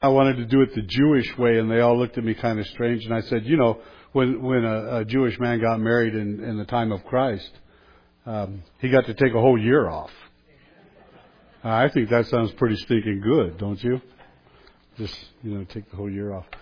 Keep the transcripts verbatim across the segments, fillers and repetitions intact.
I wanted to do it the Jewish way, and they all looked at me kind of strange. And I said, you know, when when a, a Jewish man got married in, in the time of Christ, um, he got to take a whole year off. Uh, I think that sounds pretty stinking good, don't you? Just, you know, take the whole year off.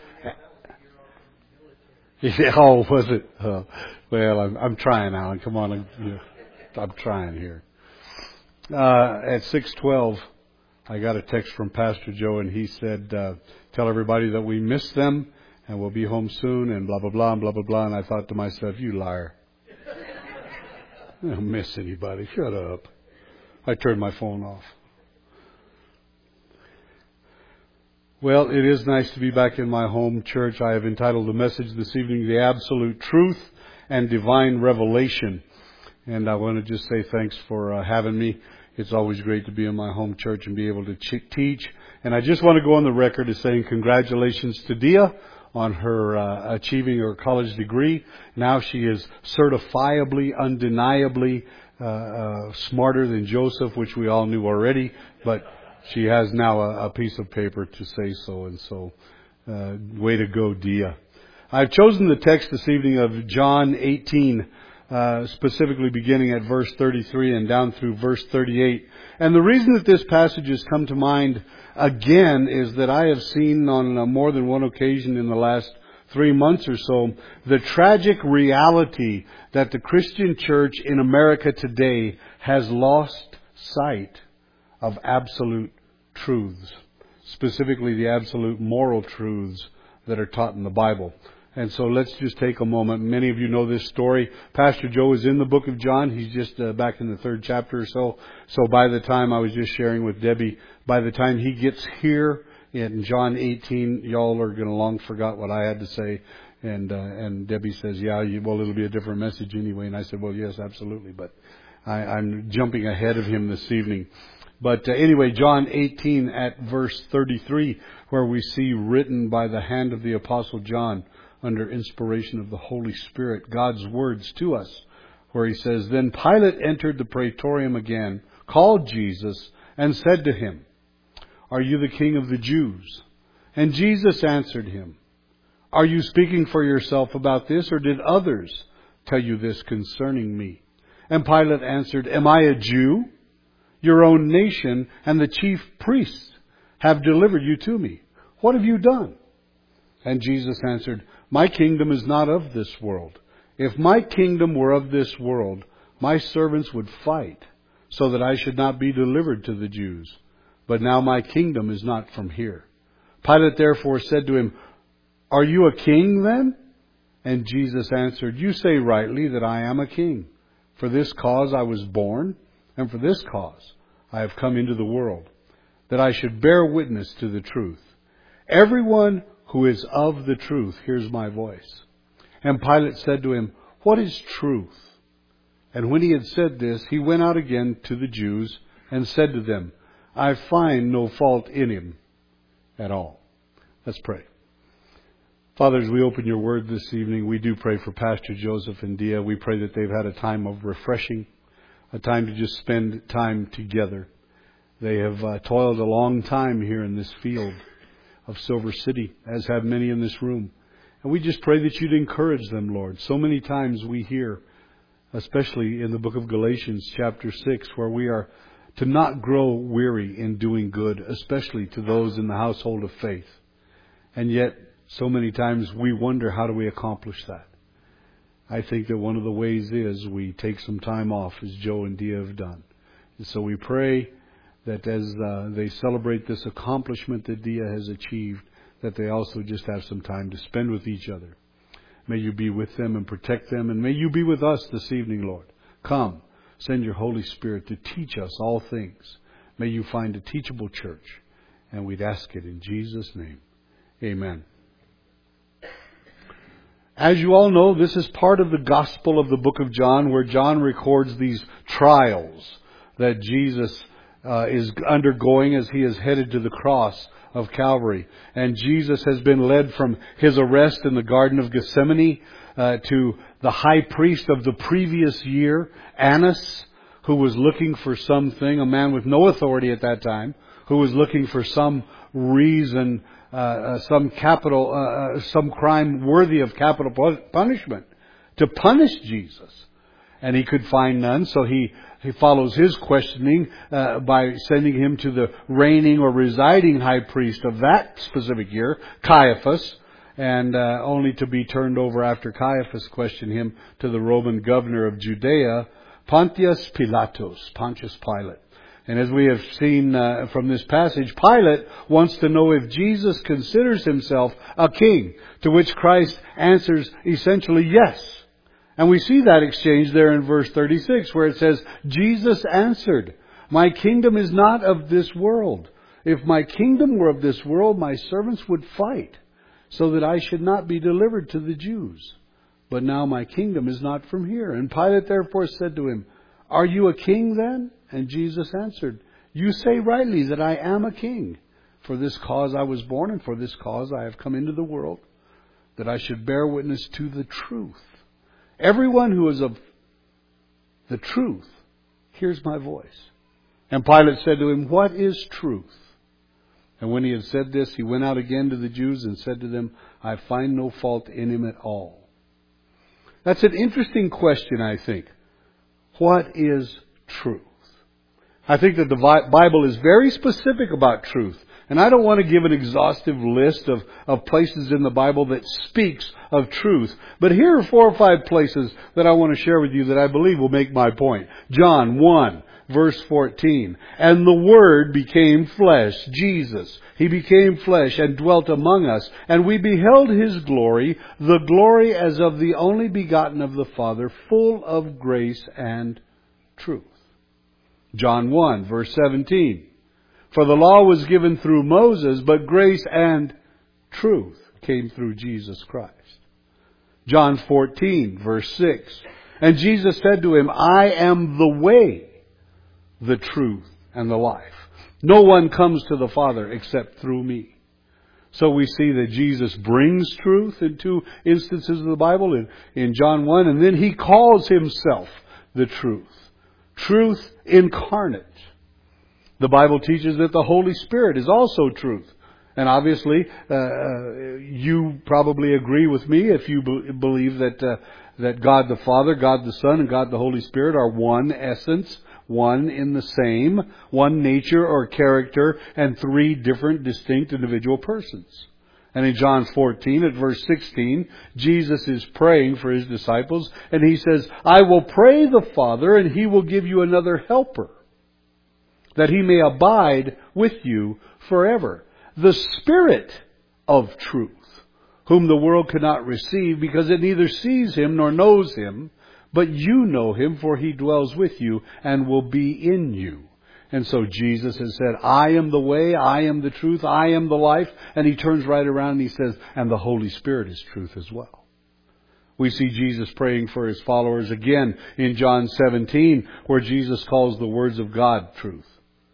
Yeah, oh, was it? Uh, well, I'm, I'm trying, Alan. Come on, I'm, you know, I'm trying here. Uh, at six twelve, I got a text from Pastor Joe, and he said, uh, tell everybody that we miss them, and we'll be home soon, and blah, blah, blah, and blah, blah, blah. And I thought to myself, you liar. I don't miss anybody. Shut up. I turned my phone off. Well, it is nice to be back in my home church. I have entitled the message this evening, The Absolute Truth and Divine Revelation. And I want to just say thanks for uh, having me. It's always great to be in my home church and be able to ch- teach. And I just want to go on the record as saying congratulations to Dia on her uh, achieving her college degree. Now she is certifiably, undeniably uh, uh, smarter than Joseph, which we all knew already. But she has now a, a piece of paper to say so. And so, uh, way to go, Dia. I've chosen the text this evening of John eighteen. Uh, specifically beginning at verse thirty-three and down through verse thirty-eight. And the reason that this passage has come to mind again is that I have seen on uh, more than one occasion in the last three months or so the tragic reality that the Christian church in America today has lost sight of absolute truths, specifically the absolute moral truths that are taught in the Bible. And so let's just take a moment. Many of you know this story. Pastor Joe is in the book of John. He's just uh, back in the third chapter or so. So by the time I was just sharing with Debbie, by the time he gets here in John eighteen, y'all are going to long forgot what I had to say. And uh, and Debbie says, yeah, you, well, it'll be a different message anyway. And I said, well, yes, absolutely. But I, I'm jumping ahead of him this evening. But uh, anyway, John eighteen at verse thirty-three, where we see written by the hand of the Apostle John, under inspiration of the Holy Spirit, God's words to us, where he says, Then Pilate entered the praetorium again, called Jesus, and said to him, Are you the king of the Jews? And Jesus answered him, Are you speaking for yourself about this, or did others tell you this concerning me? And Pilate answered, Am I a Jew? Your own nation and the chief priests have delivered you to me. What have you done? And Jesus answered, My kingdom is not of this world. If my kingdom were of this world, my servants would fight so that I should not be delivered to the Jews. But now my kingdom is not from here. Pilate therefore said to him, Are you a king then? And Jesus answered, You say rightly that I am a king. For this cause I was born, and for this cause I have come into the world, that I should bear witness to the truth. Everyone who is of the truth hears my voice. And Pilate said to him, What is truth? And when he had said this, he went out again to the Jews and said to them, I find no fault in him at all. Let's pray. Father, as we open your word this evening, we do pray for Pastor Joseph and Dia. We pray that they've had a time of refreshing, a time to just spend time together. They have uh, toiled a long time here in this field of Silver City, as have many in this room. And we just pray that you'd encourage them, Lord. So many times we hear, especially in the book of Galatians chapter six, where we are to not grow weary in doing good, especially to those in the household of faith. And yet, so many times we wonder, how do we accomplish that? I think that one of the ways is we take some time off, as Joe and Dia have done. And so we pray that as uh, they celebrate this accomplishment that Dia has achieved, that they also just have some time to spend with each other. May you be with them and protect them, and may you be with us this evening, Lord. Come, send your Holy Spirit to teach us all things. May you find a teachable church, and we'd ask it in Jesus' name. Amen. As you all know, this is part of the Gospel of the book of John, where John records these trials that Jesus Uh, is undergoing as he is headed to the cross of Calvary. And Jesus has been led from his arrest in the Garden of Gethsemane uh, to the high priest of the previous year, Annas, who was looking for something, a man with no authority at that time, who was looking for some reason uh, uh, some capital, uh, some crime worthy of capital punishment to punish Jesus. And he could find none, so he, he follows his questioning uh, by sending him to the reigning or residing high priest of that specific year, Caiaphas, and uh, only to be turned over after Caiaphas questioned him to the Roman governor of Judea, Pontius Pilatus, Pontius Pilate. And as we have seen uh, from this passage, Pilate wants to know if Jesus considers himself a king, to which Christ answers essentially yes. And we see that exchange there in verse thirty-six, where it says, Jesus answered, my kingdom is not of this world. If my kingdom were of this world, my servants would fight, so that I should not be delivered to the Jews. But now my kingdom is not from here. And Pilate therefore said to him, are you a king then? And Jesus answered, you say rightly that I am a king. For this cause I was born, and for this cause I have come into the world, that I should bear witness to the truth. Everyone who is of the truth hears my voice. And Pilate said to him, what is truth? And when he had said this, he went out again to the Jews and said to them, I find no fault in him at all. That's an interesting question, I think. What is truth? I think that the Bible is very specific about truth. And I don't want to give an exhaustive list of, of places in the Bible that speaks of truth. But here are four or five places that I want to share with you that I believe will make my point. John one, verse fourteen. And the Word became flesh, Jesus. He became flesh and dwelt among us. And we beheld His glory, the glory as of the only begotten of the Father, full of grace and truth. John one, verse seventeen. For the law was given through Moses, but grace and truth came through Jesus Christ. John fourteen, verse six. And Jesus said to him, I am the way, the truth, and the life. No one comes to the Father except through me. So we see that Jesus brings truth in two instances of the Bible, in, in John one, and then He calls Himself the truth. Truth incarnate. The Bible teaches that the Holy Spirit is also truth. And obviously, uh, you probably agree with me if you be- believe that uh, that God the Father, God the Son, and God the Holy Spirit are one essence, one in the same, one nature or character, and three different distinct individual persons. And in John fourteen, at verse sixteen, Jesus is praying for His disciples, and He says, I will pray the Father, and He will give you another helper, that He may abide with you forever. The Spirit of truth, whom the world cannot receive, because it neither sees Him nor knows Him, but you know Him, for He dwells with you and will be in you. And so Jesus has said, I am the way, I am the truth, I am the life. And He turns right around and He says, and the Holy Spirit is truth as well. We see Jesus praying for His followers again in John seventeen, where Jesus calls the words of God truth.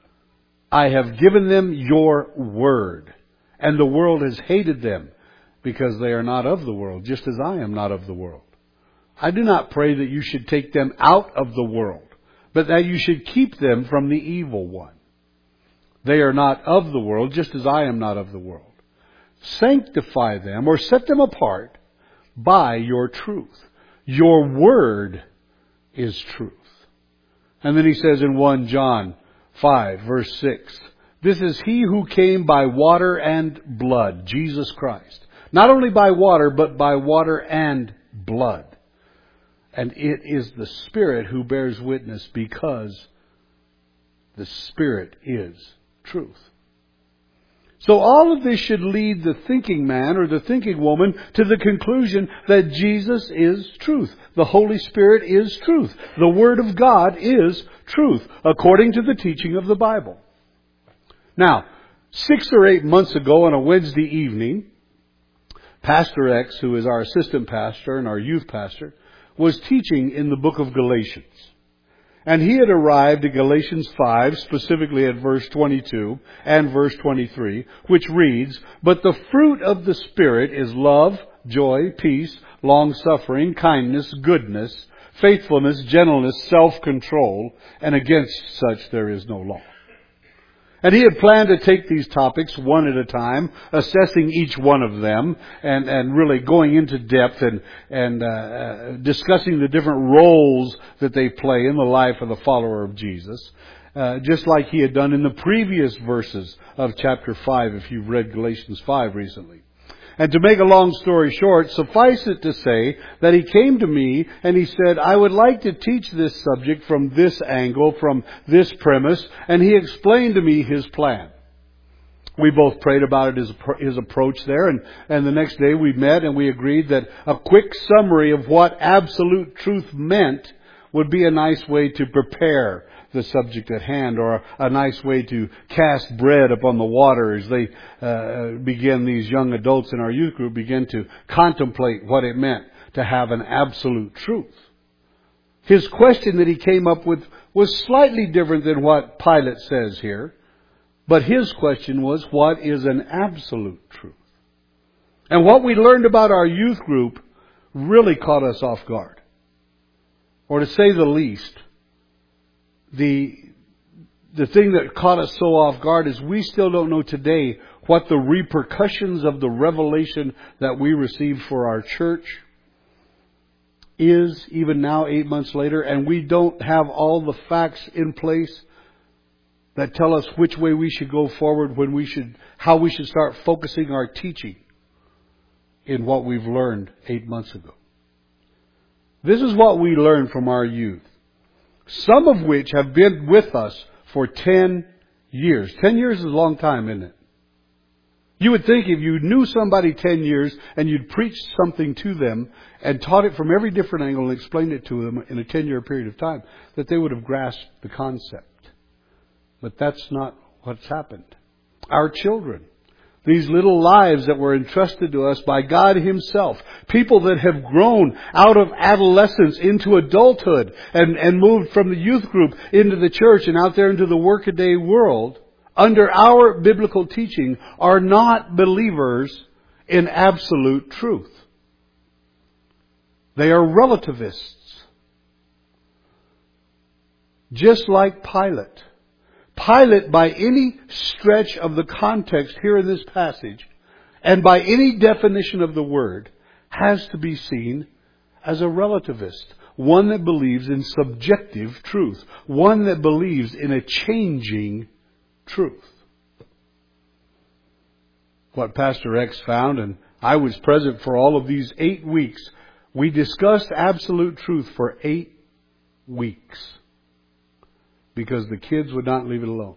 I have given them your word, and the world has hated them, because they are not of the world, just as I am not of the world. I do not pray that you should take them out of the world, but that you should keep them from the evil one. They are not of the world, just as I am not of the world. Sanctify them, or set them apart, by your truth. Your word is truth. And then he says in First John five, verse six, this is He who came by water and blood, Jesus Christ. Not only by water, but by water and blood. And it is the Spirit who bears witness, because the Spirit is truth. So all of this should lead the thinking man or the thinking woman to the conclusion that Jesus is truth. The Holy Spirit is truth. The Word of God is truth, according to the teaching of the Bible. Now, six or eight months ago on a Wednesday evening, Pastor X, who is our assistant pastor and our youth pastor, was teaching in the book of Galatians. And he had arrived at Galatians five, specifically at verse twenty-two and verse twenty-three, which reads, but the fruit of the Spirit is love, joy, peace, long-suffering, kindness, goodness, faithfulness, gentleness, self-control, and against such there is no law. And he had planned to take these topics one at a time, assessing each one of them, and, and really going into depth and, and uh, uh, discussing the different roles that they play in the life of the follower of Jesus, uh, just like he had done in the previous verses of chapter five, if you've read Galatians five recently. And to make a long story short, suffice it to say that he came to me and he said, I would like to teach this subject from this angle, from this premise. And he explained to me his plan. We both prayed about it, his, his approach there. And, and the next day we met and we agreed that a quick summary of what absolute truth meant would be a nice way to prepare the subject at hand, or a, a nice way to cast bread upon the water as they uh, begin, these young adults in our youth group begin to contemplate what it meant to have an absolute truth. His question that he came up with was slightly different than what Pilate says here, but his question was, what is an absolute truth? And what we learned about our youth group really caught us off guard. Or to say the least, The the thing that caught us so off guard is we still don't know today what the repercussions of the revelation that we received for our church is, even now, eight months later, and we don't have all the facts in place that tell us which way we should go forward, when we should, how we should start focusing our teaching in what we've learned eight months ago. This is what we learned from our youth, some of which have been with us for ten years. Ten years is a long time, isn't it? You would think if you knew somebody ten years and you'd preached something to them and taught it from every different angle and explained it to them in a ten-year period of time, that they would have grasped the concept. But that's not what's happened. Our children, these little lives that were entrusted to us by God Himself, people that have grown out of adolescence into adulthood and, and moved from the youth group into the church and out there into the workaday world, under our biblical teaching, are not believers in absolute truth. They are relativists. Just like Pilate. Pilate, by any stretch of the context here in this passage, and by any definition of the word, has to be seen as a relativist. One that believes in subjective truth. One that believes in a changing truth. What Pastor X found, and I was present for all of these eight weeks, we discussed absolute truth for eight weeks. Because the kids would not leave it alone.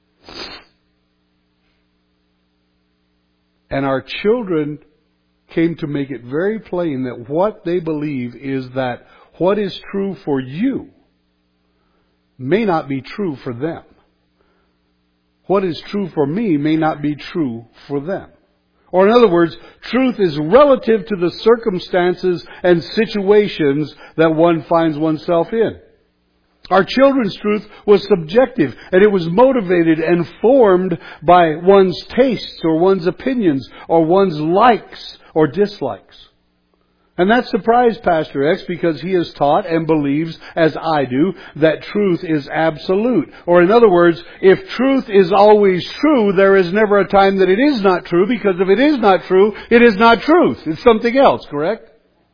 And our children came to make it very plain that what they believe is that what is true for you may not be true for them. What is true for me may not be true for them. Or in other words, truth is relative to the circumstances and situations that one finds oneself in. Our children's truth was subjective, and it was motivated and formed by one's tastes or one's opinions or one's likes or dislikes. And that surprised Pastor X because he has taught and believes, as I do, that truth is absolute. Or in other words, if truth is always true, there is never a time that it is not true, because if it is not true, it is not truth. It's something else, correct?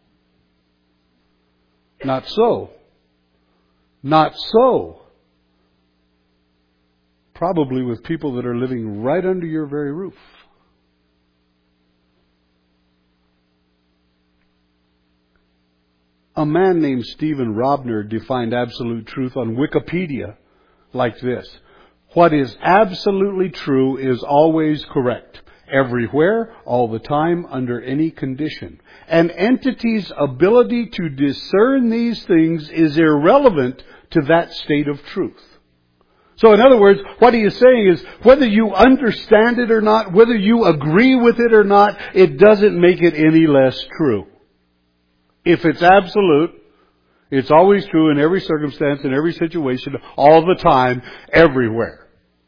Not so. Not so. Probably with people that are living right under your very roof. A man named Stephen Robner defined absolute truth on Wikipedia like this. What is absolutely true is always correct. Everywhere, all the time, under any condition. An entity's ability to discern these things is irrelevant to that state of truth. So in other words, what he is saying is, whether you understand it or not, whether you agree with it or not, it doesn't make it any less true. If it's absolute, it's always true in every circumstance, in every situation, all the time, everywhere.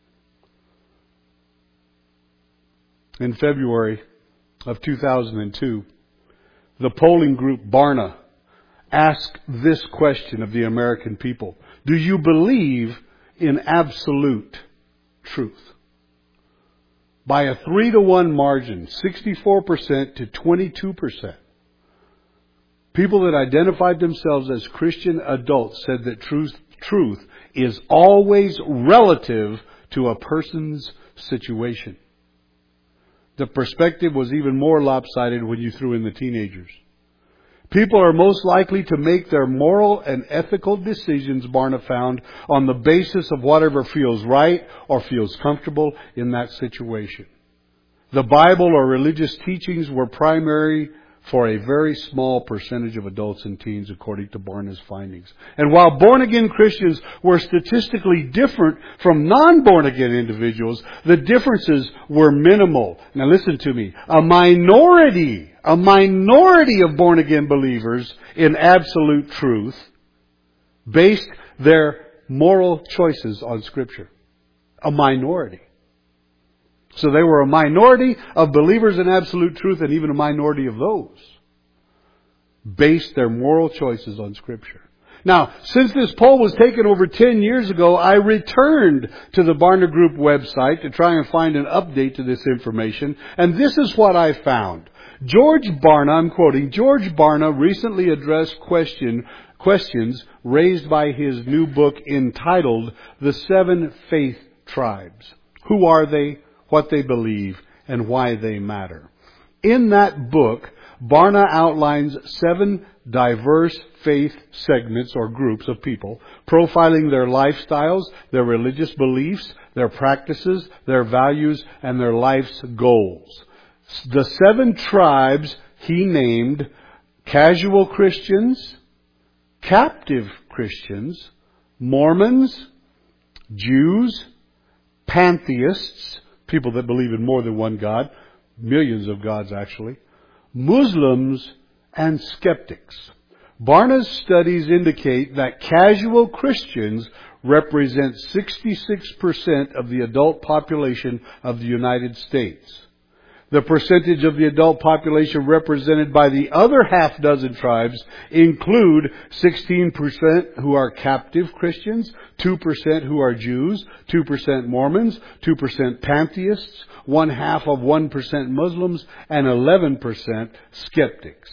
In February of two thousand two, the polling group Barna asked this question of the American people. Do you believe in absolute truth. By a three to one margin, sixty-four percent to twenty-two percent. People that identified themselves as Christian adults said that truth, truth is always relative to a person's situation. The perspective was even more lopsided when you threw in the teenagers. People are most likely to make their moral and ethical decisions, Barna found, on the basis of whatever feels right or feels comfortable in that situation. The Bible or religious teachings were primary for a very small percentage of adults and teens, according to Barna's findings. And while born-again Christians were statistically different from non-born-again individuals, the differences were minimal. Now listen to me. A minority, a minority of born-again believers in absolute truth based their moral choices on Scripture. A minority. So they were a minority of believers in absolute truth, and even a minority of those based their moral choices on Scripture. Now, since this poll was taken over ten years ago, I returned to the Barna Group website to try and find an update to this information, and this is what I found. George Barna, I'm quoting, George Barna recently addressed question, questions raised by his new book entitled The Seven Faith Tribes. Who are they? What they believe, and why they matter. In that book, Barna outlines seven diverse faith segments or groups of people, profiling their lifestyles, their religious beliefs, their practices, their values, and their life's goals. The seven tribes he named: casual Christians, captive Christians, Mormons, Jews, pantheists, people that believe in more than one God, millions of gods actually, Muslims, and skeptics. Barna's studies indicate that casual Christians represent sixty-six percent of the adult population of the United States. The percentage of the adult population represented by the other half dozen tribes include sixteen percent who are captive Christians, two percent who are Jews, two percent Mormons, two percent pantheists, one half of one percent Muslims, and eleven percent skeptics.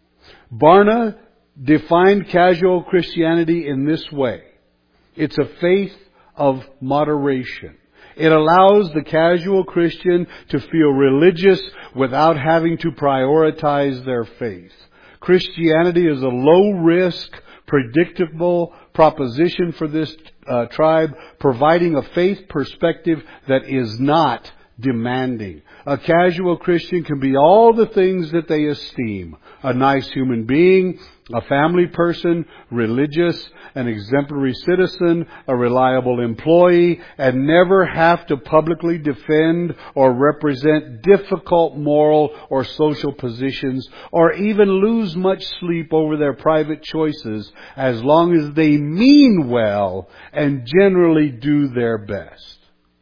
Barna defined casual Christianity in this way. It's a faith of moderation. It allows the casual Christian to feel religious without having to prioritize their faith. Christianity is a low-risk, predictable proposition for this uh, tribe, providing a faith perspective that is not demanding. A casual Christian can be all the things that they esteem: a nice human being, a family person, religious, an exemplary citizen, a reliable employee, and never have to publicly defend or represent difficult moral or social positions, or even lose much sleep over their private choices, as long as they mean well and generally do their best.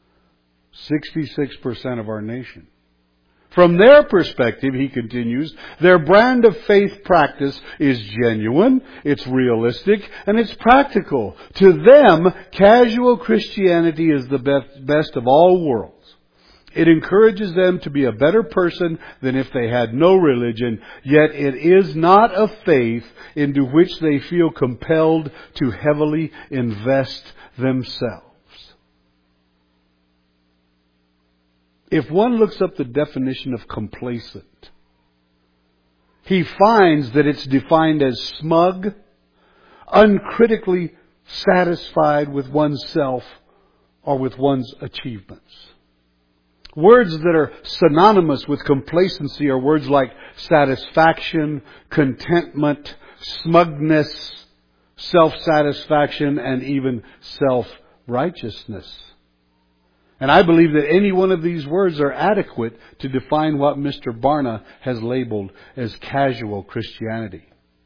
sixty-six percent of our nation. From their perspective, he continues, their brand of faith practice is genuine, it's realistic, and it's practical. To them, casual Christianity is the best, best of all worlds. It encourages them to be a better person than if they had no religion, yet it is not a faith into which they feel compelled to heavily invest themselves. If one looks up the definition of complacent, he finds that it's defined as smug, uncritically satisfied with oneself or with one's achievements. Words that are synonymous with complacency are words like satisfaction, contentment, smugness, self-satisfaction, and even self-righteousness. And I believe that any one of these words are adequate to define what Mister Barna has labeled as casual Christianity.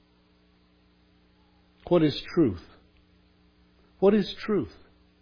What is truth? What is truth?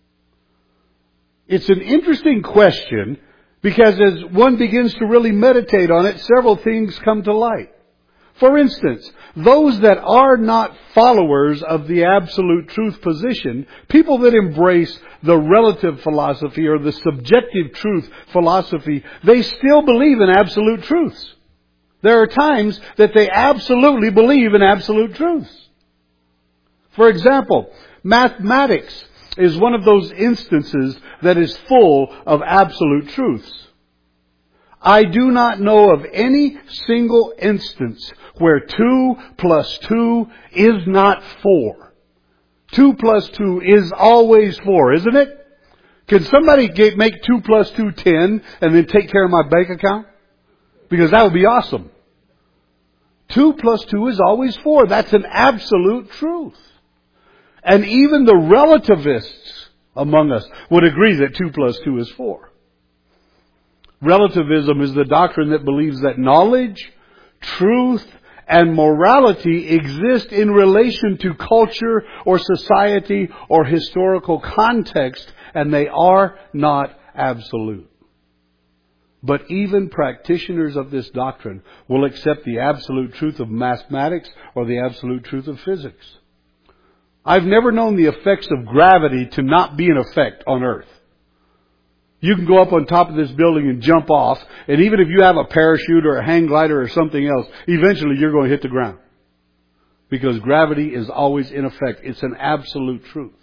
It's an interesting question because as one begins to really meditate on it, several things come to light. For instance, those that are not followers of the absolute truth position, people that embrace the relative philosophy or the subjective truth philosophy, they still believe in absolute truths. There are times that they absolutely believe in absolute truths. For example, mathematics is one of those instances that is full of absolute truths. I do not know of any single instance where two plus two is not four. Two plus two is always four, isn't it? Can somebody get, make two plus two ten and then take care of my bank account? Because that would be awesome. Two plus two is always four. That's an absolute truth. And even the relativists among us would agree that two plus two is four. Relativism is the doctrine that believes that knowledge, truth, and morality exist in relation to culture or society or historical context, and they are not absolute. But even practitioners of this doctrine will accept the absolute truth of mathematics or the absolute truth of physics. I've never known the effects of gravity to not be in effect on Earth. You can go up on top of this building and jump off, and even if you have a parachute or a hang glider or something else, eventually you're going to hit the ground. Because gravity is always in effect. It's an absolute truth.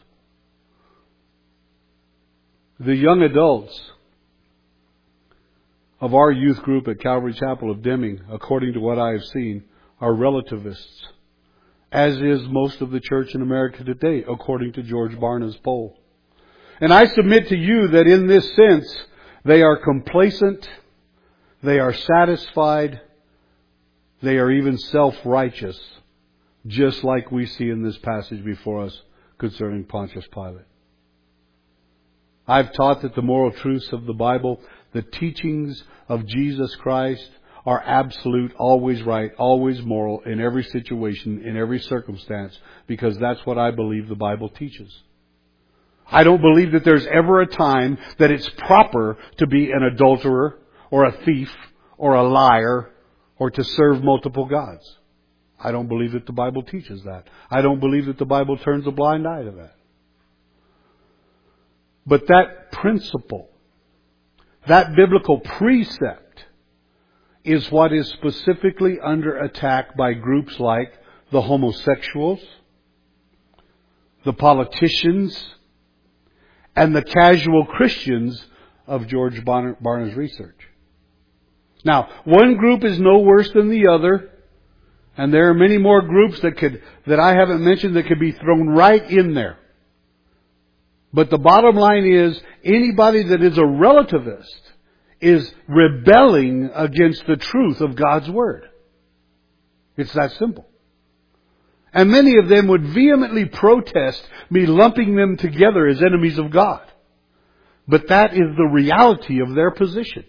The young adults of our youth group at Calvary Chapel of Deming, according to what I have seen, are relativists, as is most of the church in America today, according to George Barna's poll. And I submit to you that in this sense, they are complacent, they are satisfied, they are even self-righteous, just like we see in this passage before us concerning Pontius Pilate. I've taught that the moral truths of the Bible, the teachings of Jesus Christ, are absolute, always right, always moral, in every situation, in every circumstance, because that's what I believe the Bible teaches. I don't believe that there's ever a time that it's proper to be an adulterer or a thief or a liar or to serve multiple gods. I don't believe that the Bible teaches that. I don't believe that the Bible turns a blind eye to that. But that principle, that biblical precept, is what is specifically under attack by groups like the homosexuals, the politicians, and the casual Christians of George Barna's research. Now, one group is no worse than the other, and there are many more groups that could that I haven't mentioned that could be thrown right in there. But the bottom line is, anybody that is a relativist is rebelling against the truth of God's Word. It's that simple. And many of them would vehemently protest me lumping them together as enemies of God. But that is the reality of their position.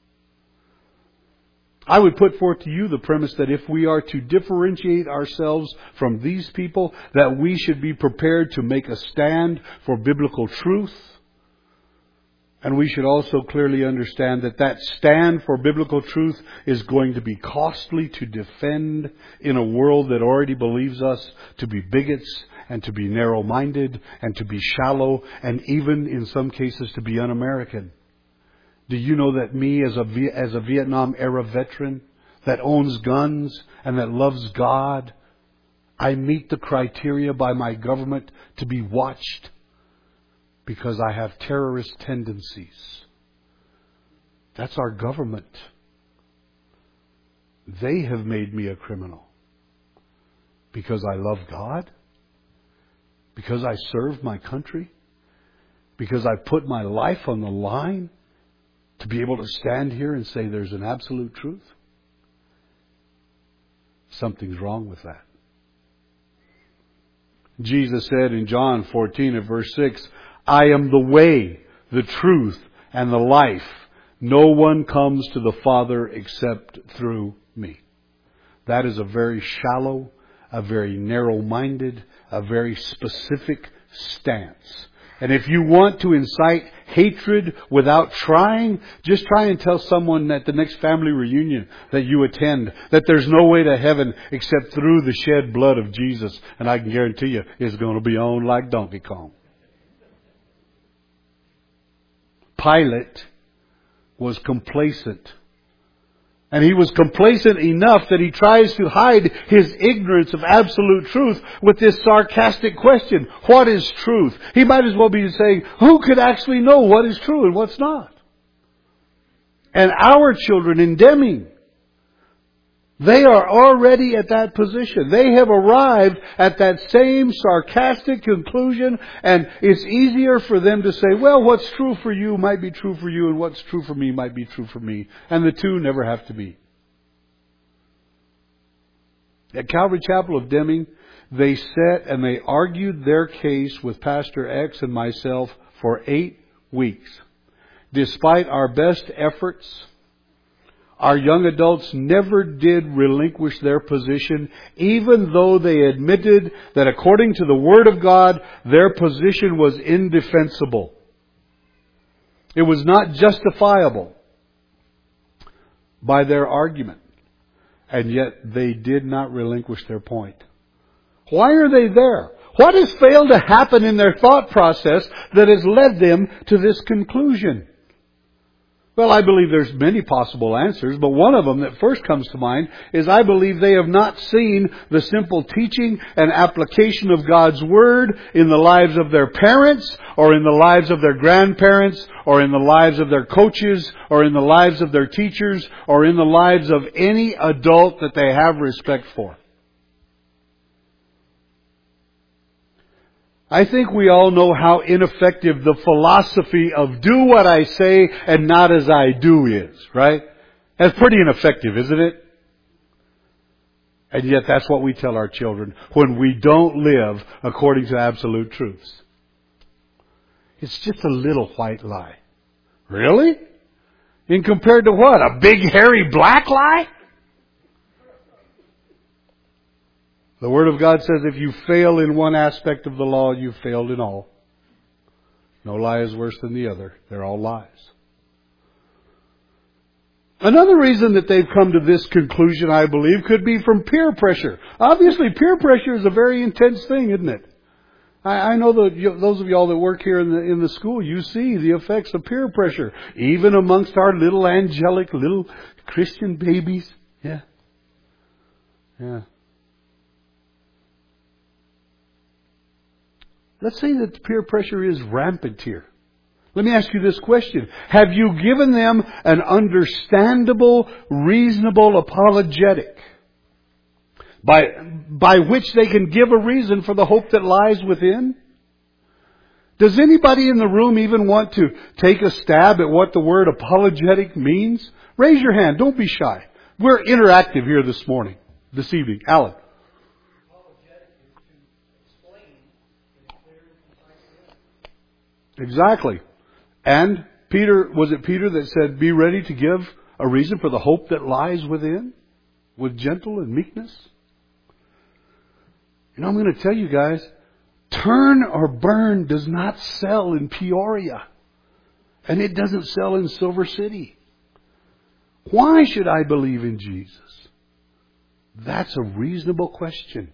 I would put forth to you the premise that if we are to differentiate ourselves from these people, that we should be prepared to make a stand for biblical truth. And we should also clearly understand that that stand for biblical truth is going to be costly to defend in a world that already believes us to be bigots and to be narrow-minded and to be shallow and even in some cases to be un-American. Do you know that me as a, as a Vietnam-era veteran that owns guns and that loves God, I meet the criteria by my government to be watched because I have terrorist tendencies. That's our government. They have made me a criminal. Because I love God? Because I serve my country? Because I put my life on the line to be able to stand here and say there's an absolute truth? Something's wrong with that. Jesus said in John fourteen and verse six, I am the way, the truth, and the life. No one comes to the Father except through me. That is a very shallow, a very narrow-minded, a very specific stance. And if you want to incite hatred without trying? Just try and tell someone at the next family reunion that you attend that there's no way to heaven except through the shed blood of Jesus. And I can guarantee you it's going to be on like Donkey Kong. Pilate was complacent. And he was complacent enough that he tries to hide his ignorance of absolute truth with this sarcastic question. What is truth? He might as well be saying, who could actually know what is true and what's not? And our children in Deming, they are already at that position. They have arrived at that same sarcastic conclusion, and it's easier for them to say, well, what's true for you might be true for you, and what's true for me might be true for me. And the two never have to be. At Calvary Chapel of Deming, they sat and they argued their case with Pastor X and myself for eight weeks. Despite our best efforts, our young adults never did relinquish their position, even though they admitted that according to the Word of God, their position was indefensible. It was not justifiable by their argument. And yet they did not relinquish their point. Why are they there? What has failed to happen in their thought process that has led them to this conclusion? Well, I believe there's many possible answers, but one of them that first comes to mind is I believe they have not seen the simple teaching and application of God's Word in the lives of their parents, or in the lives of their grandparents, or in the lives of their coaches, or in the lives of their teachers, or in the lives of any adult that they have respect for. I think we all know how ineffective the philosophy of do what I say and not as I do is, right? That's pretty ineffective, isn't it? And yet that's what we tell our children when we don't live according to absolute truths. It's just a little white lie. Really? In compared to what? A big hairy black lie? The Word of God says if you fail in one aspect of the law, you've failed in all. No lie is worse than the other. They're all lies. Another reason that they've come to this conclusion, I believe, could be from peer pressure. Obviously, peer pressure is a very intense thing, isn't it? I, I know that you, those of y'all that work here in the, in the school, you see the effects of peer pressure, even amongst our little angelic, little Christian babies. Yeah. Yeah. Let's say that peer pressure is rampant here. Let me ask you this question. Have you given them an understandable, reasonable apologetic by, by which they can give a reason for the hope that lies within? Does anybody in the room even want to take a stab at what the word apologetic means? Raise your hand. Don't be shy. We're interactive here this morning, this evening. Alan. Exactly. And Peter, was it Peter that said, be ready to give a reason for the hope that lies within, with gentle and meekness? You know, I'm going to tell you guys, turn or burn does not sell in Peoria. And it doesn't sell in Silver City. Why should I believe in Jesus? That's a reasonable question.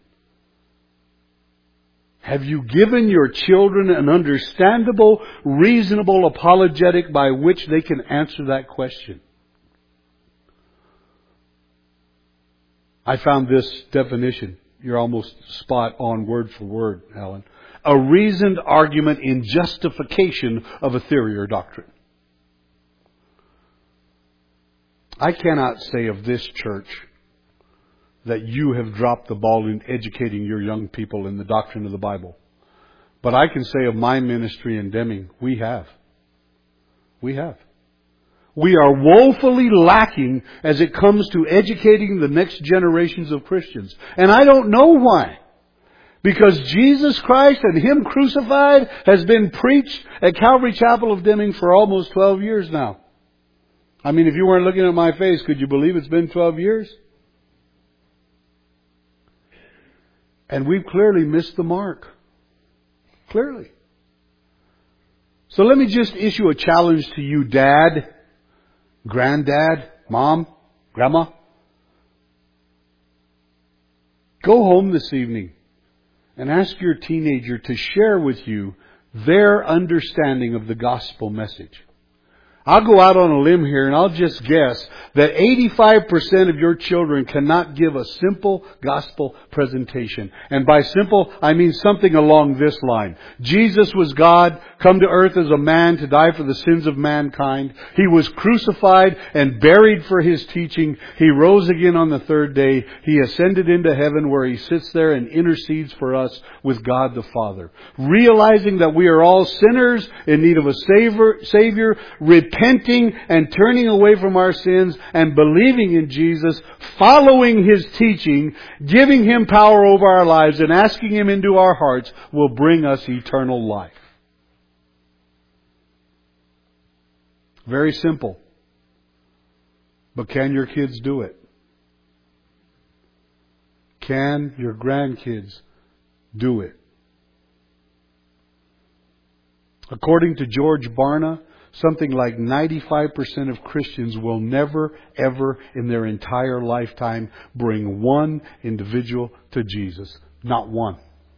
Have you given your children an understandable, reasonable apologetic by which they can answer that question? I found this definition. You're almost spot on word for word, Alan. A reasoned argument in justification of a theory or doctrine. I cannot say of this church that you have dropped the ball in educating your young people in the doctrine of the Bible. But I can say of my ministry in Deming, we have. We have. We are woefully lacking as it comes to educating the next generations of Christians. And I don't know why. Because Jesus Christ and Him crucified has been preached at Calvary Chapel of Deming for almost twelve years now. I mean, if you weren't looking at my face, could you believe it's been twelve years? And we've clearly missed the mark. Clearly. So let me just issue a challenge to you, Dad, Granddad, Mom, Grandma. Go home this evening and ask your teenager to share with you their understanding of the gospel message. I'll go out on a limb here and I'll just guess that eighty-five percent of your children cannot give a simple gospel presentation. And by simple, I mean something along this line. Jesus was God, come to earth as a man to die for the sins of mankind. He was crucified and buried for His teaching. He rose again on the third day. He ascended into heaven where He sits there and intercedes for us with God the Father. Realizing that we are all sinners in need of a savior, savior repenting and turning away from our sins and believing in Jesus, following His teaching, giving Him power over our lives and asking Him into our hearts will bring us eternal life. Very simple. But can your kids do it? Can your grandkids do it? According to George Barna, something like ninety-five percent of Christians will never, ever in their entire lifetime bring one individual to Jesus. Not one.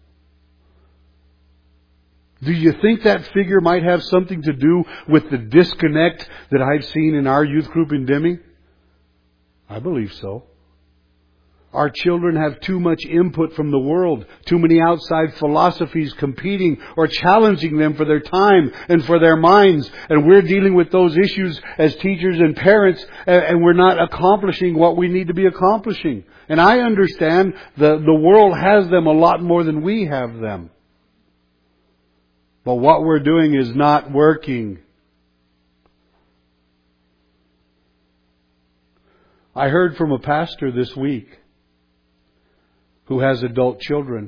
Do you think that figure might have something to do with the disconnect that I've seen in our youth group in Deming? I believe so. Our children have too much input from the world, too many outside philosophies competing or challenging them for their time and for their minds. And we're dealing with those issues as teachers and parents, and we're not accomplishing what we need to be accomplishing. And I understand the, the world has them a lot more than we have them. But what we're doing is not working. I heard from a pastor this week who has adult children.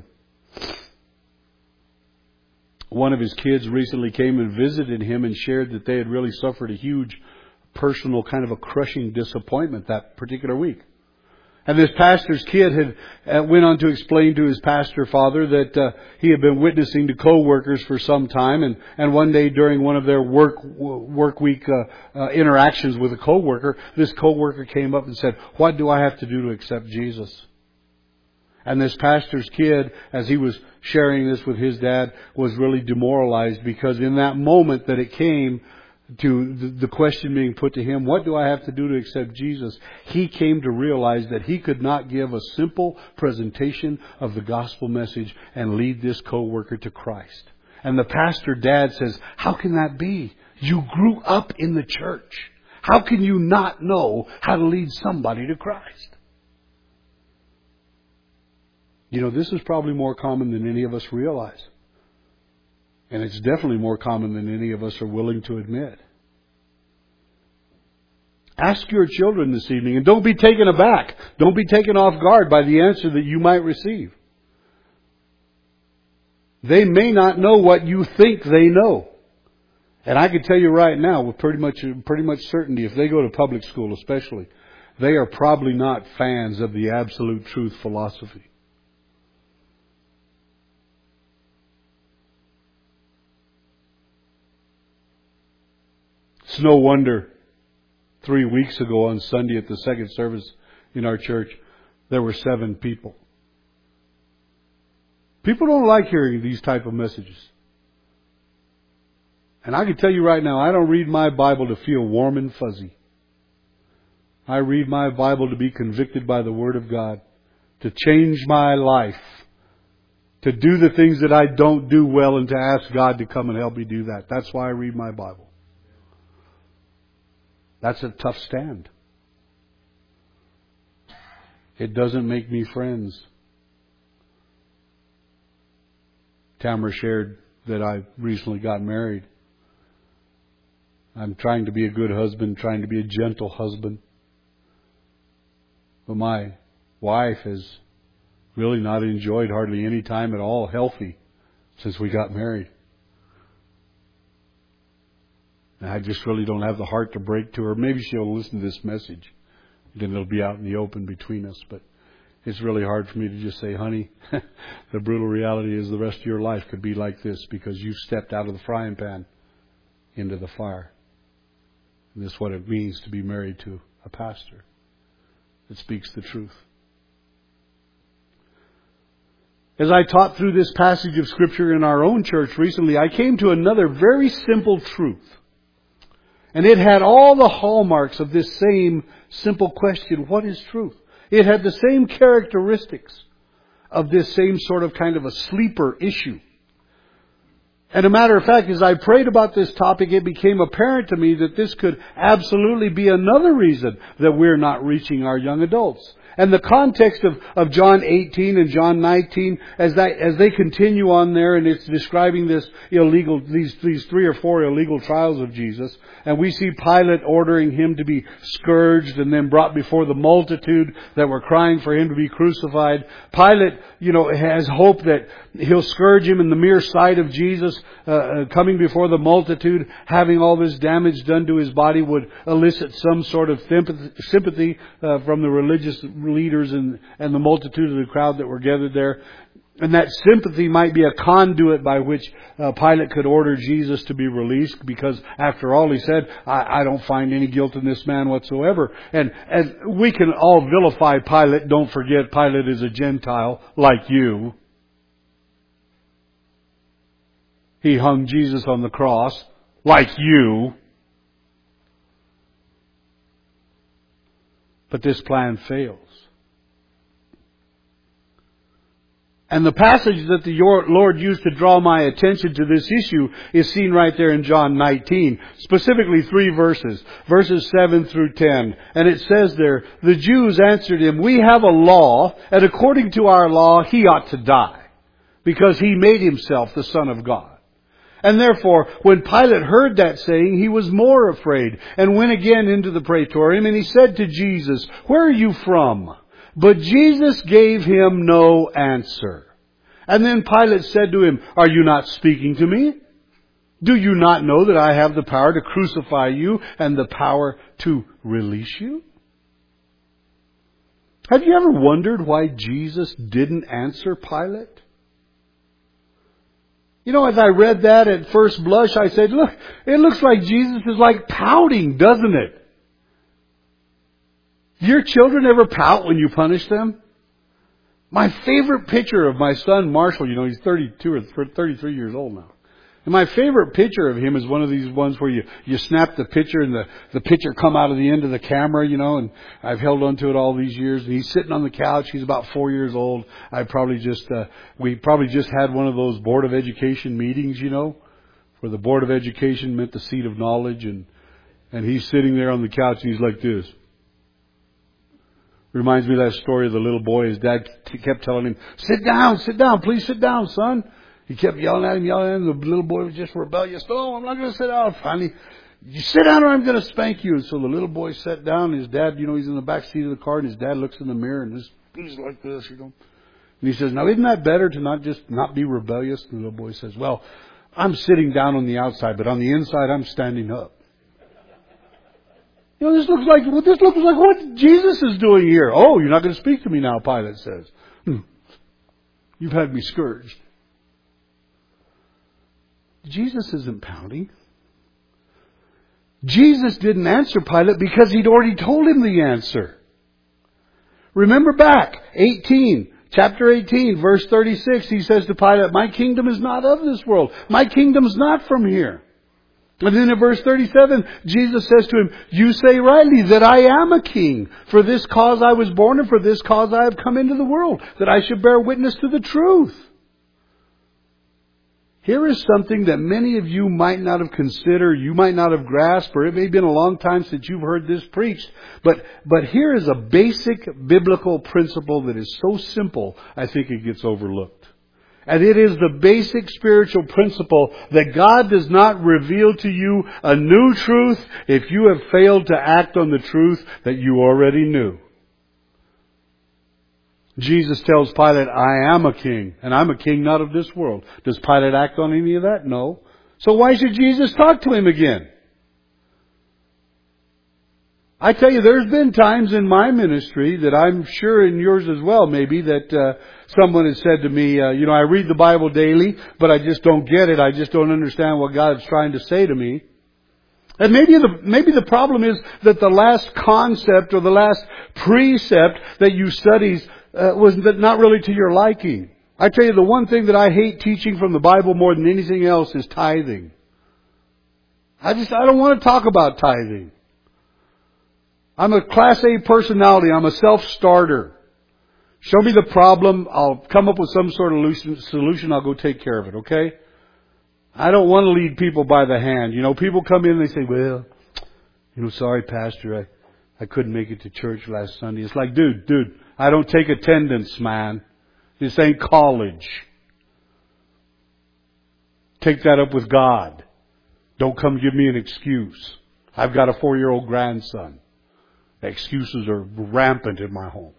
One of his kids recently came and visited him and shared that they had really suffered a huge personal kind of a crushing disappointment that particular week. And this pastor's kid had uh, went on to explain to his pastor father that uh, he had been witnessing to co-workers for some time, and, and one day during one of their work work week uh, uh, interactions with a co-worker, this co-worker came up and said, "What do I have to do to accept Jesus?" And this pastor's kid, as he was sharing this with his dad, was really demoralized because in that moment that it came to the question being put to him, what do I have to do to accept Jesus? He came to realize that he could not give a simple presentation of the gospel message and lead this co-worker to Christ. And the pastor dad says, how can that be? You grew up in the church. How can you not know how to lead somebody to Christ? You know, this is probably more common than any of us realize. And it's definitely more common than any of us are willing to admit. Ask your children this evening, and don't be taken aback. Don't be taken off guard by the answer that you might receive. They may not know what you think they know. And I can tell you right now, with pretty much pretty much certainty, if they go to public school especially, they are probably not fans of the absolute truth philosophy. It's no wonder three weeks ago on Sunday at the second service in our church, there were seven people. People don't like hearing these type of messages. And I can tell you right now, I don't read my Bible to feel warm and fuzzy. I read my Bible to be convicted by the Word of God, to change my life, to do the things that I don't do well and to ask God to come and help me do that. That's why I read my Bible. That's a tough stand. It doesn't make me friends. Tamara shared that I recently got married. I'm trying to be a good husband, trying to be a gentle husband. But my wife has really not enjoyed hardly any time at all healthy since we got married. And I just really don't have the heart to break to her. Maybe she'll listen to this message. Then it'll be out in the open between us. But it's really hard for me to just say, honey, the brutal reality is the rest of your life could be like this because you've stepped out of the frying pan into the fire. And this is what it means to be married to a pastor that speaks the truth. As I taught through this passage of Scripture in our own church recently, I came to another very simple truth. And it had all the hallmarks of this same simple question, what is truth? It had the same characteristics of this same sort of kind of a sleeper issue. And a matter of fact, as I prayed about this topic, it became apparent to me that this could absolutely be another reason that we're not reaching our young adults. And the context of, of John eighteen and John nineteen, as that, as they continue on there, and it's describing this illegal, these, these three or four illegal trials of Jesus, and we see Pilate ordering Him to be scourged and then brought before the multitude that were crying for Him to be crucified. Pilate, you know, has hope that he'll scourge Him in the mere sight of Jesus, uh, coming before the multitude, having all this damage done to His body would elicit some sort of sympathy uh, from the religious leaders and, and the multitude of the crowd that were gathered there. And that sympathy might be a conduit by which uh, Pilate could order Jesus to be released, because after all, he said, I, I don't find any guilt in this man whatsoever. And, and we can all vilify Pilate. Don't forget, Pilate is a Gentile like you. He hung Jesus on the cross like you. But this plan fails. And the passage that the Lord used to draw my attention to this issue is seen right there in John nineteen. Specifically three verses. Verses seven through ten. And it says there, the Jews answered Him, we have a law, and according to our law, He ought to die, because He made Himself the Son of God. And therefore, when Pilate heard that saying, he was more afraid, and went again into the praetorium, and he said to Jesus, where are you from? But Jesus gave him no answer. And then Pilate said to him, are you not speaking to me? Do you not know that I have the power to crucify you and the power to release you? Have you ever wondered why Jesus didn't answer Pilate? You know, as I read that at first blush, I said, look, it looks like Jesus is like pouting, doesn't it? Do your children ever pout when you punish them? My favorite picture of my son Marshall, you know, he's thirty-two or thirty-three years old now. And my favorite picture of him is one of these ones where you, you snap the picture and the, the picture come out of the end of the camera, you know, and I've held onto it all these years. And he's sitting on the couch. He's about four years old. I probably just, uh, we probably just had one of those Board of Education meetings, you know, where the Board of Education meant the seat of knowledge. And, and he's sitting there on the couch and he's like this. Reminds me of that story of the little boy. His dad kept telling him, sit down, sit down, please sit down, son. He kept yelling at him, yelling at him. The little boy was just rebellious. No, I'm not going to sit down. Finally, you sit down or I'm going to spank you. And so the little boy sat down. And his dad, you know, he's in the back seat of the car. And his dad looks in the mirror and just, he's like this, you know. And he says, now isn't that better to not just not be rebellious? And the little boy says, well, I'm sitting down on the outside, but on the inside I'm standing up. You know, this looks like well, this looks like what Jesus is doing here. Oh, you're not going to speak to me now, Pilate says. Hmm. You've had me scourged. Jesus isn't pouting. Jesus didn't answer Pilate because he'd already told him the answer. Remember back, eighteen, chapter eighteen, verse thirty-six, he says to Pilate, my kingdom is not of this world. My kingdom's not from here. And then in verse thirty-seven, Jesus says to him, you say rightly that I am a king. For this cause I was born, and for this cause I have come into the world, that I should bear witness to the truth. Here is something that many of you might not have considered, you might not have grasped, or it may have been a long time since you've heard this preached. But, but here is a basic biblical principle that is so simple, I think it gets overlooked. And it is the basic spiritual principle that God does not reveal to you a new truth if you have failed to act on the truth that you already knew. Jesus tells Pilate, I am a king, and I'm a king not of this world. Does Pilate act on any of that? No. So why should Jesus talk to him again? I tell you, there's been times in my ministry that I'm sure in yours as well, maybe, that uh, someone has said to me, uh, you know, I read the Bible daily, but I just don't get it. I just don't understand what God's trying to say to me. And maybe the, maybe the problem is that the last concept or the last precept that you studied uh, was not really to your liking. I tell you, the one thing that I hate teaching from the Bible more than anything else is tithing. I just, I don't want to talk about tithing. I'm a Class A personality. I'm a self-starter. Show me the problem. I'll come up with some sort of solution. I'll go take care of it, okay? I don't want to lead people by the hand. You know, people come in and they say, well, you know, sorry, Pastor, I, I couldn't make it to church last Sunday. It's like, dude, dude, I don't take attendance, man. This ain't college. Take that up with God. Don't come give me an excuse. I've got a four-year-old grandson. Excuses are rampant in my home.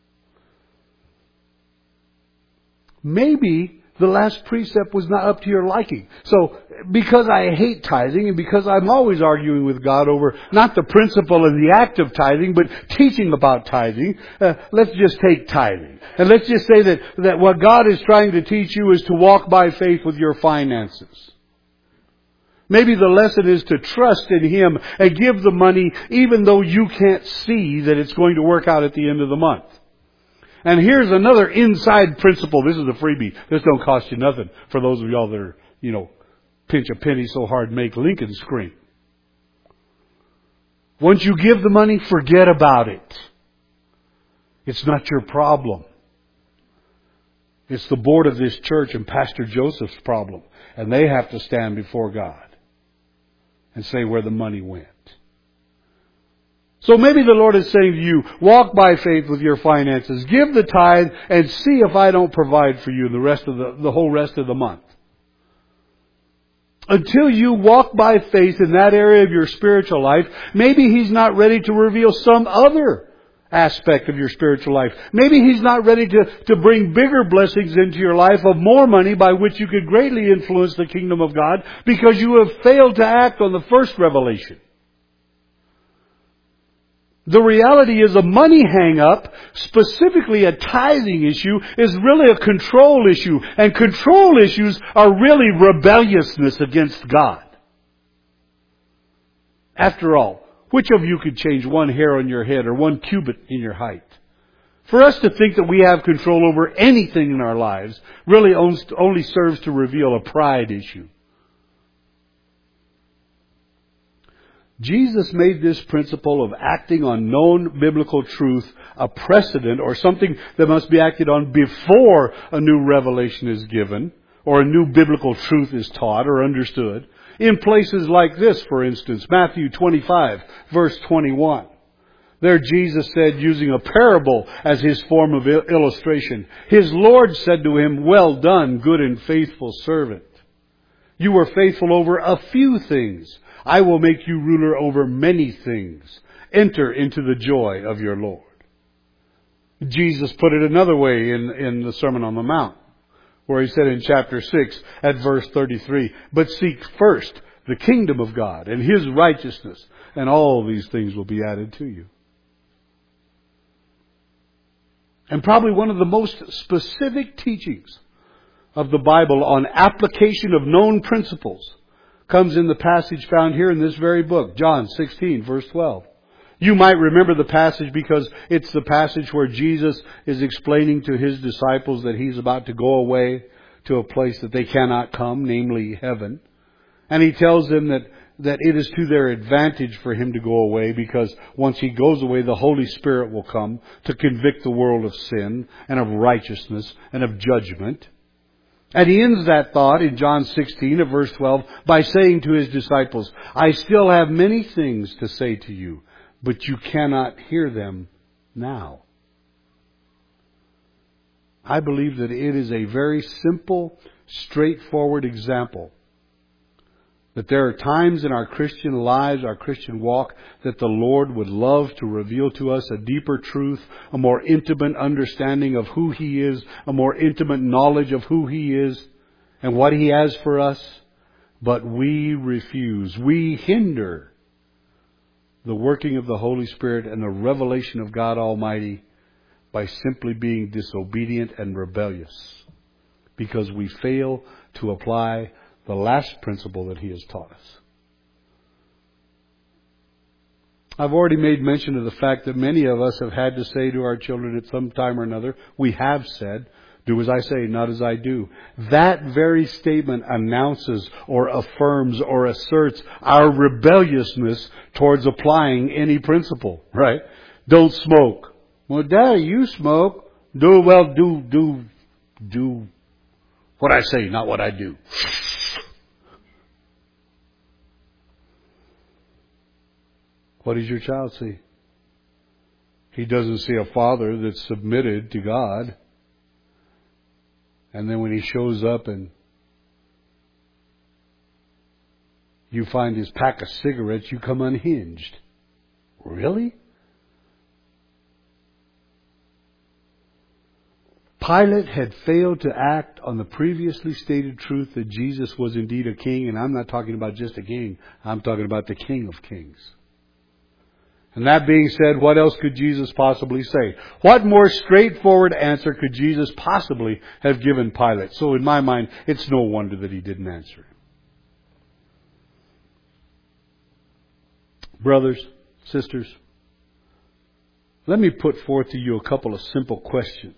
Maybe the last precept was not up to your liking. So, because I hate tithing and because I'm always arguing with God over not the principle and the act of tithing, but teaching about tithing, uh, let's just take tithing. And let's just say that, that what God is trying to teach you is to walk by faith with your finances. Maybe the lesson is to trust in Him and give the money even though you can't see that it's going to work out at the end of the month. And here's another inside principle. This is a freebie. This don't cost you nothing for those of y'all that are, you know, pinch a penny so hard make Lincoln scream. Once you give the money, forget about it. It's not your problem. It's the board of this church and Pastor Joseph's problem. And they have to stand before God and say where the money went. So maybe the Lord is saying to you, walk by faith with your finances. Give the tithe and see if I don't provide for you the rest of the, the whole rest of the month. Until you walk by faith in that area of your spiritual life, maybe He's not ready to reveal some other aspect of your spiritual life. Maybe He's not ready to, to bring bigger blessings into your life of more money by which you could greatly influence the kingdom of God because you have failed to act on the first revelation. The reality is a money hang-up, specifically a tithing issue, is really a control issue. And control issues are really rebelliousness against God. After all, which of you could change one hair on your head or one cubit in your height? For us to think that we have control over anything in our lives really only serves to reveal a pride issue. Jesus made this principle of acting on known biblical truth a precedent or something that must be acted on before a new revelation is given or a new biblical truth is taught or understood. In places like this, for instance, Matthew twenty-five, verse twenty-one. There Jesus said, using a parable as His form of illustration, His Lord said to him, well done, good and faithful servant. You were faithful over a few things. I will make you ruler over many things. Enter into the joy of your Lord. Jesus put it another way in, in the Sermon on the Mount, where He said in chapter six at verse thirty-three, but seek first the kingdom of God and His righteousness, and all these things will be added to you. And probably one of the most specific teachings of the Bible on application of known principles comes in the passage found here in this very book, John sixteen, verse twelve. You might remember the passage because it's the passage where Jesus is explaining to His disciples that He's about to go away to a place that they cannot come, namely heaven. And He tells them that, that it is to their advantage for Him to go away because once He goes away, the Holy Spirit will come to convict the world of sin and of righteousness and of judgment. And He ends that thought in John sixteen at verse twelve by saying to His disciples, I still have many things to say to you, but you cannot hear them now. I believe that it is a very simple, straightforward example that there are times in our Christian lives, our Christian walk, that the Lord would love to reveal to us a deeper truth, a more intimate understanding of who He is, a more intimate knowledge of who He is and what He has for us. But we refuse. We hinder the working of the Holy Spirit and the revelation of God Almighty by simply being disobedient and rebellious because we fail to apply the last principle that He has taught us. I've already made mention of the fact that many of us have had to say to our children at some time or another, we have said, do as I say, not as I do. That very statement announces or affirms or asserts our rebelliousness towards applying any principle, right? Don't smoke. Well, Daddy, you smoke. Do, well, do, do, do what I say, not what I do. What does your child see? He doesn't see a father that's submitted to God. And then when he shows up and you find his pack of cigarettes, you come unhinged. Really? Pilate had failed to act on the previously stated truth that Jesus was indeed a king. And I'm not talking about just a king. I'm talking about the King of Kings. And that being said, what else could Jesus possibly say? What more straightforward answer could Jesus possibly have given Pilate? So in my mind, it's no wonder that he didn't answer. Brothers, sisters, let me put forth to you a couple of simple questions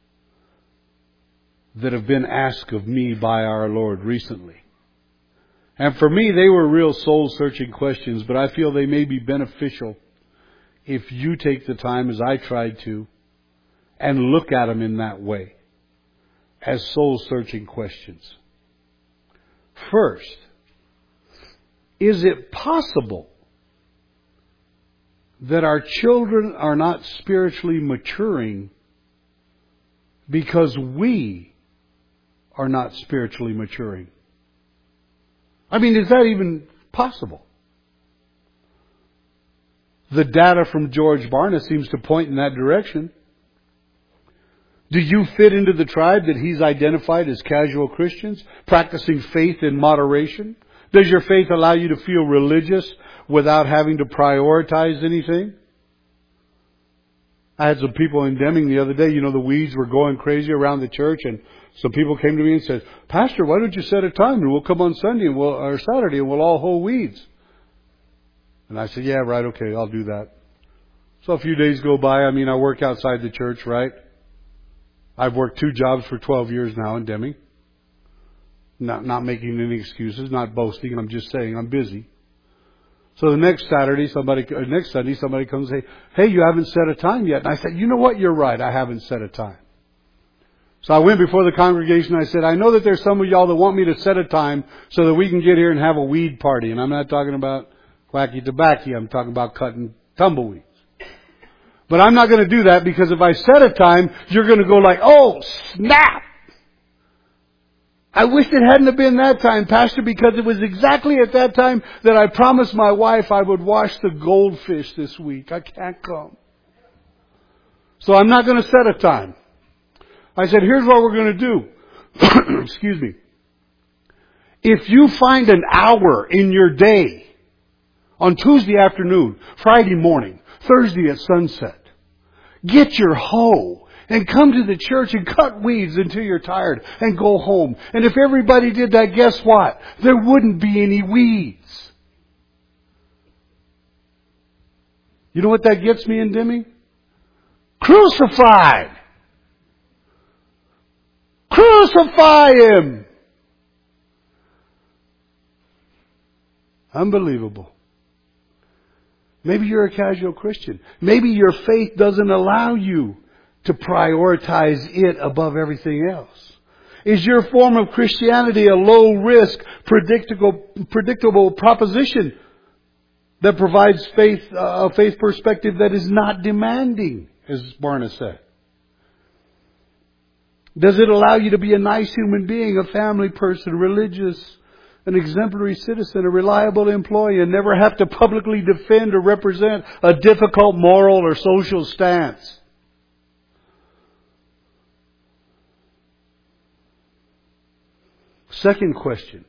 that have been asked of me by our Lord recently. And for me, they were real soul-searching questions, but I feel they may be beneficial if you take the time, as I tried to, and look at them in that way, as soul-searching questions. First, is it possible that our children are not spiritually maturing because we are not spiritually maturing? I mean, is that even possible? The data from George Barna seems to point in that direction. Do you fit into the tribe that he's identified as casual Christians, practicing faith in moderation? Does your faith allow you to feel religious without having to prioritize anything? I had some people in Deming the other day, you know, the weeds were going crazy around the church, and some people came to me and said, Pastor, why don't you set a time and we'll come on Sunday and we'll, or Saturday and we'll all hoe weeds? And I said, yeah, right, okay, I'll do that. So a few days go by. I mean, I work outside the church, right? I've worked two jobs for twelve years now in Deming. Not, not making any excuses, not boasting. I'm just saying I'm busy. So the next Saturday, somebody, or next Sunday, somebody comes and say, hey, you haven't set a time yet. And I said, you know what? You're right. I haven't set a time. So I went before the congregation. I said, I know that there's some of y'all that want me to set a time so that we can get here and have a weed party. And I'm not talking about quacky tobacco. I'm talking about cutting tumbleweeds. But I'm not going to do that, because if I set a time, you're going to go like, oh, snap! I wish it hadn't have been that time, Pastor, because it was exactly at that time that I promised my wife I would wash the goldfish this week. I can't come. So I'm not going to set a time. I said, here's what we're going to do. Excuse me. If you find an hour in your day, on Tuesday afternoon, Friday morning, Thursday at sunset, get your hoe and come to the church and cut weeds until you're tired and go home. And if everybody did that, guess what? There wouldn't be any weeds. You know what that gets me in Deming? Crucified! Crucify Him! Unbelievable. Maybe you're a casual Christian. Maybe your faith doesn't allow you to prioritize it above everything else. Is your form of Christianity a low-risk, predictable, predictable proposition that provides faith, uh, a faith perspective that is not demanding, as Barna said? Does it allow you to be a nice human being, a family person, religious, an exemplary citizen, a reliable employee, and never have to publicly defend or represent a difficult moral or social stance? Second question.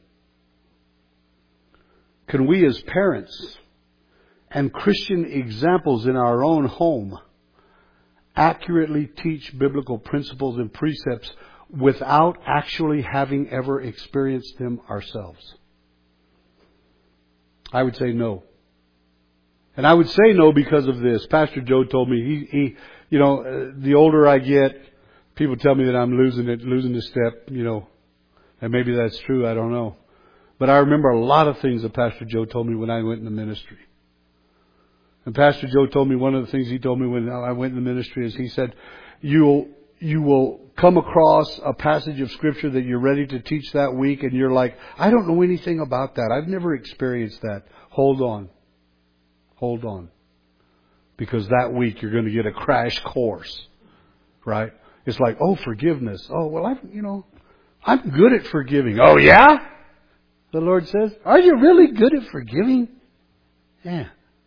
Can we as parents and Christian examples in our own home accurately teach biblical principles and precepts without actually having ever experienced them ourselves? I would say no. And I would say no because of this. Pastor Joe told me, he, he you know, uh, the older I get, people tell me that I'm losing it, losing the step, you know. And maybe that's true, I don't know. But I remember a lot of things that Pastor Joe told me when I went into ministry. And Pastor Joe told me, one of the things he told me when I went into ministry is he said, you'll, you will come across a passage of Scripture that you're ready to teach that week and you're like, I don't know anything about that. I've never experienced that. Hold on. Hold on. Because that week you're going to get a crash course. Right? It's like, oh, forgiveness. Oh, well, I, you know, I'm good at forgiving. Oh, yeah? The Lord says, are you really good at forgiving? Yeah.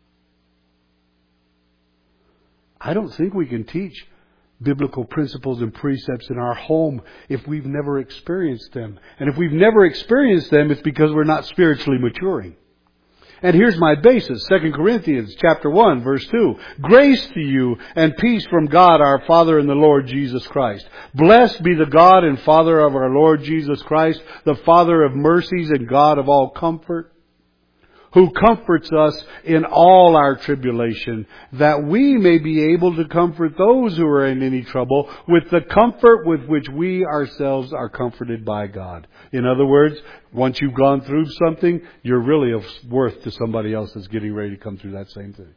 I don't think we can teach biblical principles and precepts in our home if we've never experienced them. And if we've never experienced them, it's because we're not spiritually maturing. And here's my basis, Second Corinthians chapter one, verse two. Grace to you and peace from God our Father and the Lord Jesus Christ. Blessed be the God and Father of our Lord Jesus Christ, the Father of mercies and God of all comfort, who comforts us in all our tribulation, that we may be able to comfort those who are in any trouble with the comfort with which we ourselves are comforted by God. In other words, once you've gone through something, you're really of worth to somebody else that's getting ready to come through that same thing.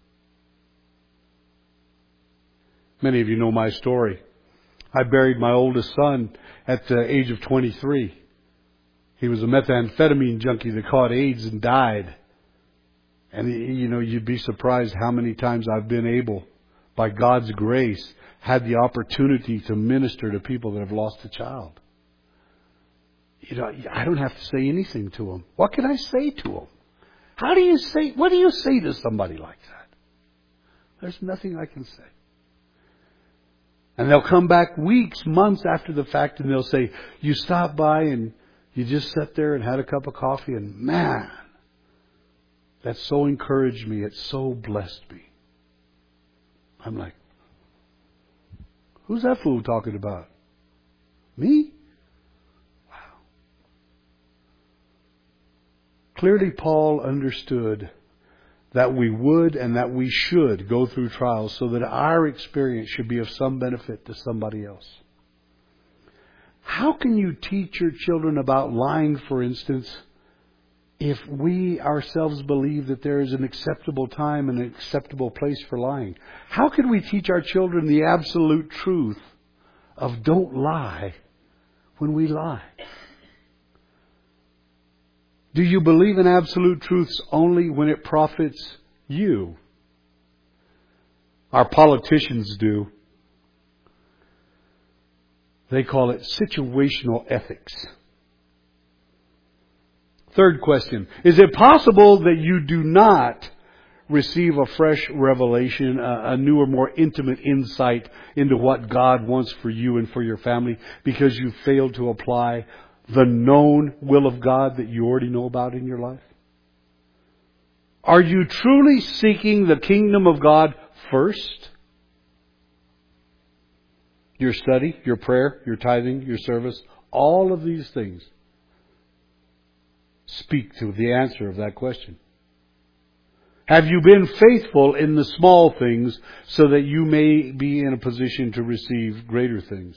Many of you know my story. I buried my oldest son at the age of twenty-three. He was a methamphetamine junkie that caught AIDS and died. And, you know, you'd be surprised how many times I've been able, by God's grace, had the opportunity to minister to people that have lost a child. You know, I don't have to say anything to them. What can I say to them? How do you say, what do you say to somebody like that? There's nothing I can say. And they'll come back weeks, months after the fact, and they'll say, you stopped by and you just sat there and had a cup of coffee, and man, that so encouraged me. It so blessed me. I'm like, who's that fool talking about? Me? Wow. Clearly, Paul understood that we would and that we should go through trials so that our experience should be of some benefit to somebody else. How can you teach your children about lying, for instance, if we ourselves believe that there is an acceptable time and an acceptable place for lying? How can we teach our children the absolute truth of don't lie when we lie? Do you believe in absolute truths only when it profits you? Our politicians do. They call it situational ethics. Third question. Is it possible that you do not receive a fresh revelation, a, a new or more intimate insight into what God wants for you and for your family because you failed to apply the known will of God that you already know about in your life? Are you truly seeking the kingdom of God first? Your study, your prayer, your tithing, your service, all of these things speak to the answer of that question. Have you been faithful in the small things so that you may be in a position to receive greater things?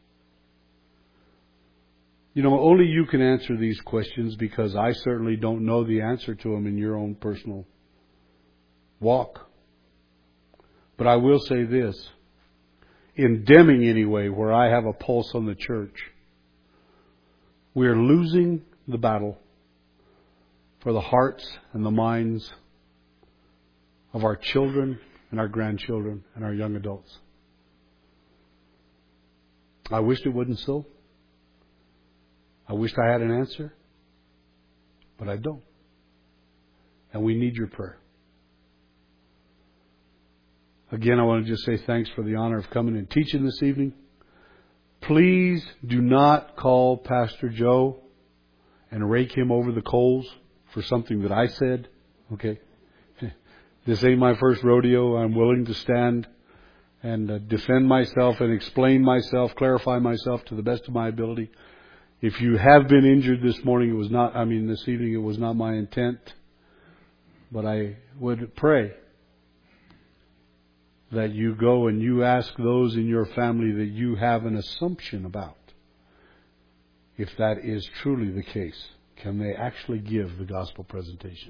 You know, only you can answer these questions because I certainly don't know the answer to them in your own personal walk. But I will say this. In Deming anyway, where I have a pulse on the church, we're losing the battle for the hearts and the minds of our children and our grandchildren and our young adults. I wished it wasn't so. I wished I had an answer, but I don't. And we need your prayer. Again, I want to just say thanks for the honor of coming and teaching this evening. Please do not call Pastor Joe and rake him over the coals for something that I said. Okay? This ain't my first rodeo. I'm willing to stand and uh, defend myself and explain myself, clarify myself to the best of my ability. If you have been injured this morning, it was not, I mean this evening, it was not my intent. But I would pray that you go and you ask those in your family that you have an assumption about, if that is truly the case, can they actually give the gospel presentation?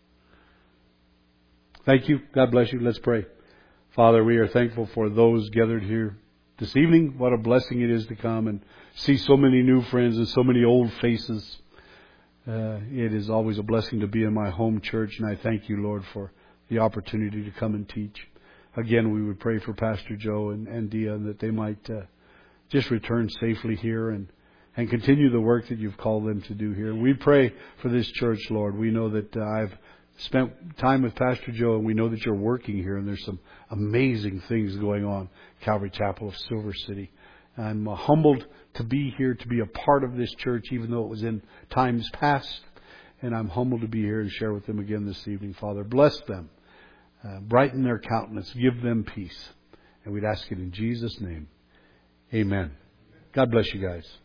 Thank you. God bless you. Let's pray. Father, we are thankful for those gathered here this evening. What a blessing it is to come and see so many new friends and so many old faces. Uh, it is always a blessing to be in my home church, and I thank you, Lord, for the opportunity to come and teach. Again, we would pray for Pastor Joe and, and Dia that they might uh, just return safely here and, and continue the work that you've called them to do here. We pray for this church, Lord. We know that uh, I've spent time with Pastor Joe, and we know that you're working here, and there's some amazing things going on, Calvary Chapel of Silver City. I'm uh, humbled to be here, to be a part of this church, even though it was in times past. And I'm humbled to be here and share with them again this evening. Father, bless them. Uh, brighten their countenance. Give them peace. And we'd ask it in Jesus' name. Amen. God bless you guys.